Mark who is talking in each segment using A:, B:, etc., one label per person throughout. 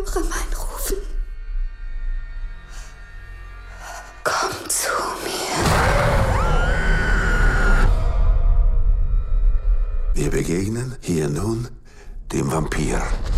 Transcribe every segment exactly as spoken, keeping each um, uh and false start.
A: höre mein Rufen. Komm zu mir.
B: Wir begegnen hier nun dem Vampir.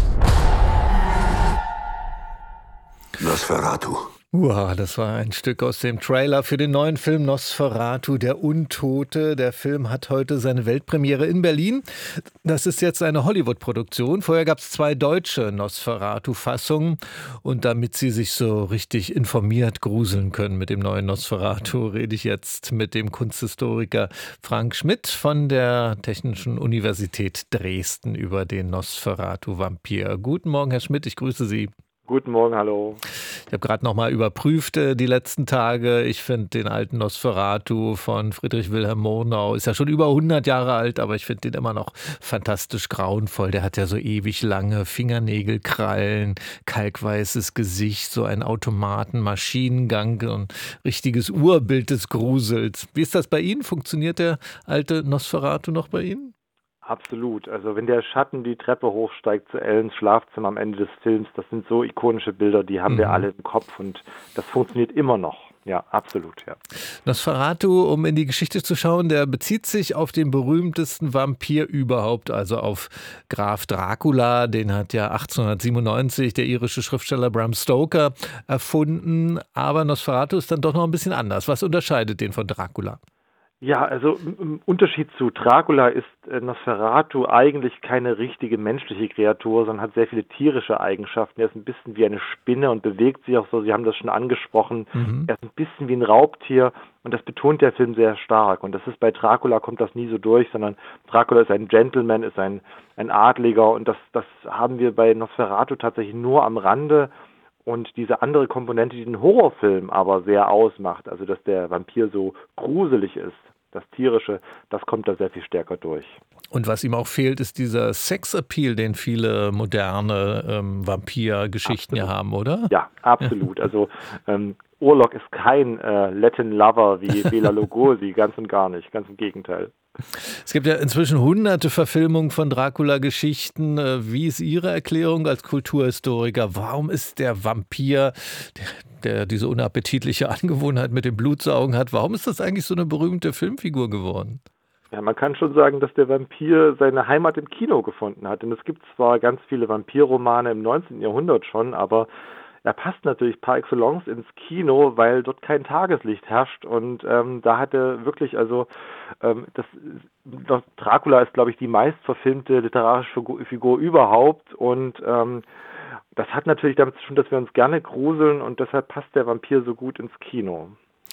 B: Nosferatu.
C: Wow, das war ein Stück aus dem Trailer für den neuen Film Nosferatu, der Untote. Der Film hat heute seine Weltpremiere in Berlin. Das ist jetzt eine Hollywood-Produktion. Vorher gab es zwei deutsche Nosferatu-Fassungen. Und damit Sie sich so richtig informiert gruseln können mit dem neuen Nosferatu, rede ich jetzt mit dem Kunsthistoriker Frank Schmidt von der Technischen Universität Dresden über den Nosferatu-Vampir. Guten Morgen, Herr Schmidt, ich grüße Sie.
D: Guten Morgen, hallo.
C: Ich habe gerade noch mal überprüft äh, die letzten Tage. Ich finde den alten Nosferatu von Friedrich Wilhelm Murnau, ist ja schon über hundert Jahre alt, aber ich finde den immer noch fantastisch grauenvoll. Der hat ja so ewig lange Fingernägelkrallen, kalkweißes Gesicht, so einen Automaten, Maschinengang, ein richtiges Urbild des Grusels. Wie ist das bei Ihnen? Funktioniert der alte Nosferatu noch bei Ihnen?
D: Absolut. Also wenn der Schatten die Treppe hochsteigt zu Ellens Schlafzimmer am Ende des Films, das sind so ikonische Bilder, die haben mhm. wir alle im Kopf und das funktioniert immer noch. Ja, absolut, ja.
C: Nosferatu, um in die Geschichte zu schauen, der bezieht sich auf den berühmtesten Vampir überhaupt, also auf Graf Dracula. Den hat ja achtzehnhundertsiebenundneunzig der irische Schriftsteller Bram Stoker erfunden. Aber Nosferatu ist dann doch noch ein bisschen anders. Was unterscheidet den von Dracula?
D: Ja, also im Unterschied zu Dracula ist äh, Nosferatu eigentlich keine richtige menschliche Kreatur, sondern hat sehr viele tierische Eigenschaften. Er ist ein bisschen wie eine Spinne und bewegt sich auch so, Sie haben das schon angesprochen. Mhm. Er ist ein bisschen wie ein Raubtier und das betont der Film sehr stark. Und das ist bei Dracula kommt das nie so durch, sondern Dracula ist ein Gentleman, ist ein, ein Adliger und das, das haben wir bei Nosferatu tatsächlich nur am Rande. Und diese andere Komponente, die den Horrorfilm aber sehr ausmacht, also dass der Vampir so gruselig ist, das Tierische, das kommt da sehr viel stärker durch.
C: Und was ihm auch fehlt, ist dieser Sex-Appeal, den viele moderne ähm, Vampir-Geschichten ja haben, oder?
D: Ja, absolut. Also ähm, Urlok ist kein äh, Latin Lover wie Bela Lugosi, ganz und gar nicht, ganz im Gegenteil.
C: Es gibt ja inzwischen hunderte Verfilmungen von Dracula-Geschichten. Wie ist Ihre Erklärung als Kulturhistoriker? Warum ist der Vampir, der, der diese unappetitliche Angewohnheit mit dem Blutsaugen hat, warum ist das eigentlich so eine berühmte Filmfigur geworden?
D: Ja, man kann schon sagen, dass der Vampir seine Heimat im Kino gefunden hat. Denn es gibt zwar ganz viele Vampirromane im neunzehnten Jahrhundert schon, aber er passt natürlich par excellence ins Kino, weil dort kein Tageslicht herrscht und ähm, da hat er wirklich, also ähm, das, das Dracula ist, glaube ich, die meistverfilmte literarische Figur, Figur überhaupt und ähm, das hat natürlich damit zu tun, dass wir uns gerne gruseln und deshalb passt der Vampir so gut ins Kino.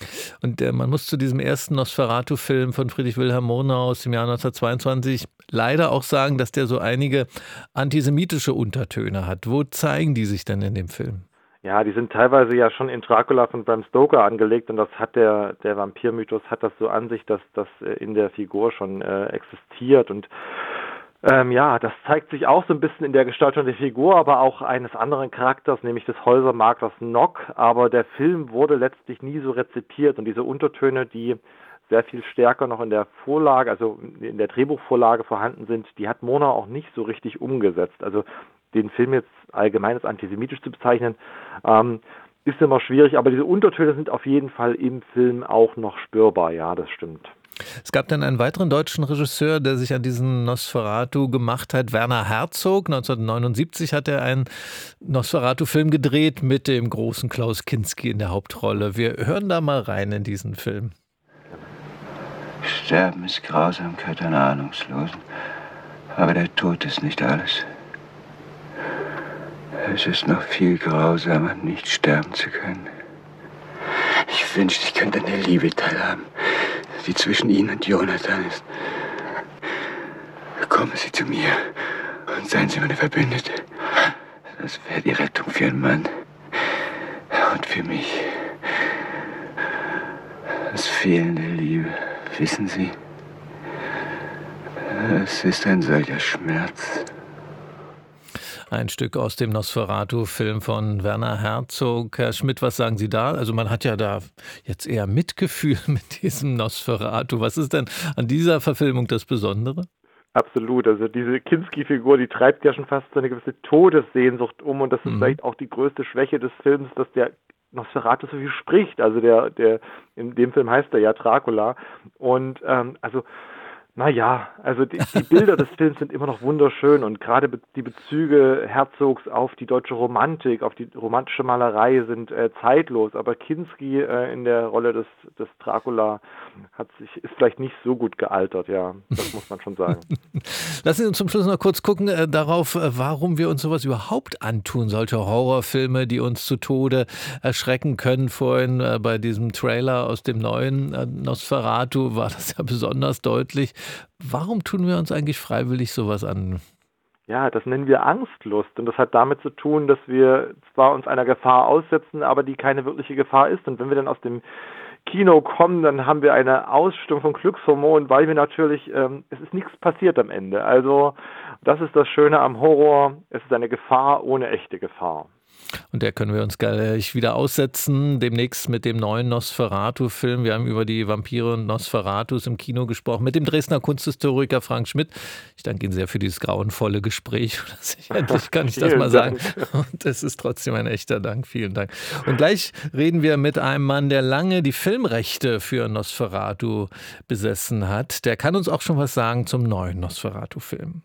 C: Und äh, man muss zu diesem ersten Nosferatu-Film von Friedrich Wilhelm Murnau aus dem Jahr neunzehnhundertzweiundzwanzig leider auch sagen, dass der so einige antisemitische Untertöne hat. Wo zeigen die sich denn in dem Film?
D: Ja, die sind teilweise ja schon in Dracula von Bram Stoker angelegt und das hat der der Vampirmythos hat das so an sich, dass das in der Figur schon äh, existiert und ähm, ja, das zeigt sich auch so ein bisschen in der Gestaltung der Figur, aber auch eines anderen Charakters, nämlich des Häusermaklers Nock, aber der Film wurde letztlich nie so rezipiert und diese Untertöne, die sehr viel stärker noch in der Vorlage, also in der Drehbuchvorlage vorhanden sind, die hat Murnau auch nicht so richtig umgesetzt. Also den Film jetzt allgemein als antisemitisch zu bezeichnen, ähm, ist immer schwierig, aber diese Untertöne sind auf jeden Fall im Film auch noch spürbar, ja, das stimmt.
C: Es gab dann einen weiteren deutschen Regisseur, der sich an diesen Nosferatu gemacht hat, Werner Herzog. neunzehnhundertneunundsiebzig hat er einen Nosferatu-Film gedreht mit dem großen Klaus Kinski in der Hauptrolle. Wir hören da mal rein in diesen Film.
E: Sterben ist Grausamkeit einer Ahnungslosen, aber der Tod ist nicht alles. Es ist noch viel grausamer, nicht sterben zu können. Ich wünschte, ich könnte an der Liebe teilhaben, die zwischen Ihnen und Jonathan ist. Kommen Sie zu mir und seien Sie meine Verbündete. Das wäre die Rettung für einen Mann und für mich. Das fehlende Liebe, wissen Sie, es ist ein solcher Schmerz.
C: Ein Stück aus dem Nosferatu-Film von Werner Herzog. Herr Schmidt, was sagen Sie da? Also man hat ja da jetzt eher Mitgefühl mit diesem Nosferatu. Was ist denn an dieser Verfilmung das Besondere?
D: Absolut, also diese Kinski-Figur, die treibt ja schon fast so eine gewisse Todessehnsucht um und das ist
C: Mhm.
D: vielleicht auch die größte Schwäche des Films, dass der Nosferatu so viel spricht. Also der, der, in dem Film heißt er ja Dracula und ähm, also naja, also die, die Bilder des Films sind immer noch wunderschön und gerade be die Bezüge Herzogs auf die deutsche Romantik, auf die romantische Malerei sind äh, zeitlos, aber Kinski äh, in der Rolle des, des Dracula hat sich, ist vielleicht nicht so gut gealtert, ja, das muss man schon sagen.
C: Lassen Sie uns zum Schluss noch kurz gucken äh, darauf, äh, warum wir uns sowas überhaupt antun, solche Horrorfilme, die uns zu Tode erschrecken können. Vorhin äh, bei diesem Trailer aus dem neuen äh, Nosferatu war das ja besonders deutlich. Warum tun wir uns eigentlich freiwillig sowas an?
D: Ja, das nennen wir Angstlust und das hat damit zu tun, dass wir zwar uns einer Gefahr aussetzen, aber die keine wirkliche Gefahr ist und wenn wir dann aus dem Kino kommen, dann haben wir eine Ausstellung von Glückshormonen, weil wir natürlich, ähm, es ist nichts passiert am Ende. Also das ist das Schöne am Horror, es ist eine Gefahr ohne echte Gefahr.
C: Und der können wir uns gleich wieder aussetzen, demnächst mit dem neuen Nosferatu-Film. Wir haben über die Vampire und Nosferatus im Kino gesprochen, mit dem Dresdner Kunsthistoriker Frank Schmidt. Ich danke Ihnen sehr für dieses grauenvolle Gespräch. Endlich kann ich das mal sagen. Und es ist trotzdem ein echter Dank. Vielen Dank. Und gleich reden wir mit einem Mann, der lange die Filmrechte für Nosferatu besessen hat. Der kann uns auch schon was sagen zum neuen Nosferatu-Film.